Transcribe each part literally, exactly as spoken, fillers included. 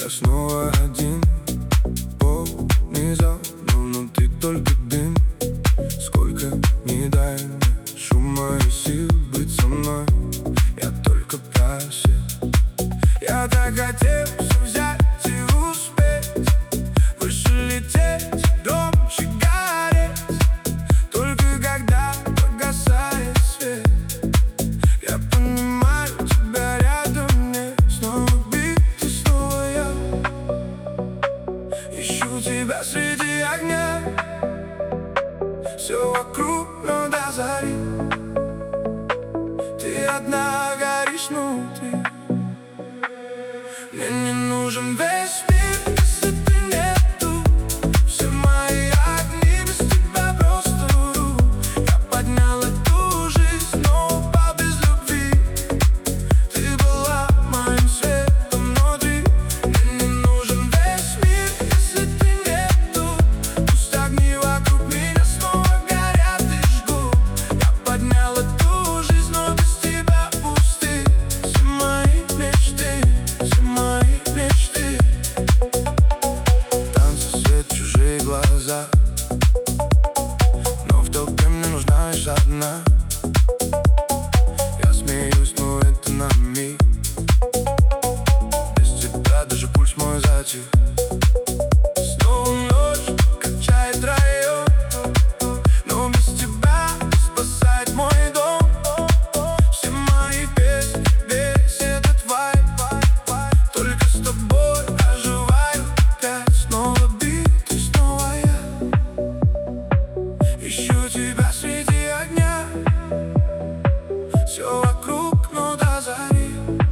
Я снова один, полный зал, но внутри только дым. Сколько не дай мне шума и сил быть со мной, я только просил. Я так хотел все взять и успеть, выше лететь, громче гореть. Только когда погасает свет, я понимаю, тебя рядом нет. Снова бит и снова я ищу тебя среди огня. Все вокруг, но до зари ты одна горишь внутри. Мне не нужен весь мир, если ты нету. Все мои огни без тебя просто вру. Я поднял эту жизнь, но упал без любви. Ты была моим светом внутри. Мне не нужен весь мир, если ты нету. Пусть огни вокруг меня снова горят и жгут. Я поднял эту жизнь, но без тебя пусты все мои мечты, все мои мечты. Танцы, свет, чужие глаза, но в толпе мне нужна лишь одна. Я смеюсь, но это на миг. Без тебя даже пульс мой затих. Снова ночь качает район, но без тебя спасает мой дом. Все мои песни, весь этот вайб, только с тобой оживаю опять. Снова бит и снова я ищу тебя среди огня. Все вокруг, но до зари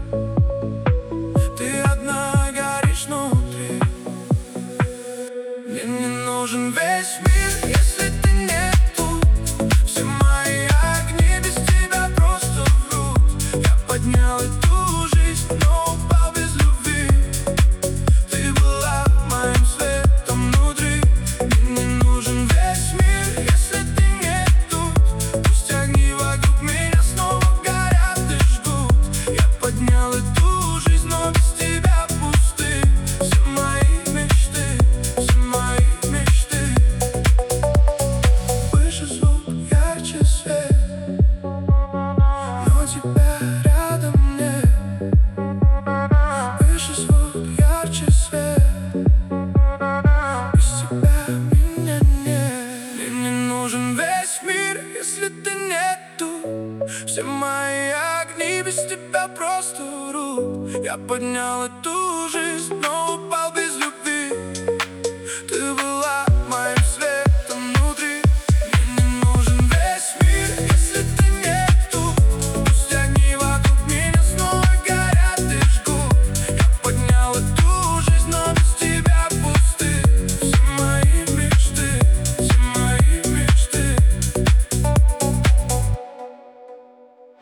ты одна горишь внутри. Мне не нужен весь мир, если ты нету. Все мои огни без тебя просто врут. Я поднял эту жизнь, но упал без любви. Ты была моим светом внутри. Мне не нужен весь мир, если ты нету. Пусть огни вокруг меня снова горят и жгут. Я поднял эту жизнь, но без тебя пусты все мои мечты, все мои мечты. Выше звук, ярче свет, но тебя рядом нет. Выше звук, ярче свет, без тебя меня нет. Мне не нужен весь мир, если ты нету. Все мои огни без тебя просто врут. Я поднял эту жизнь, но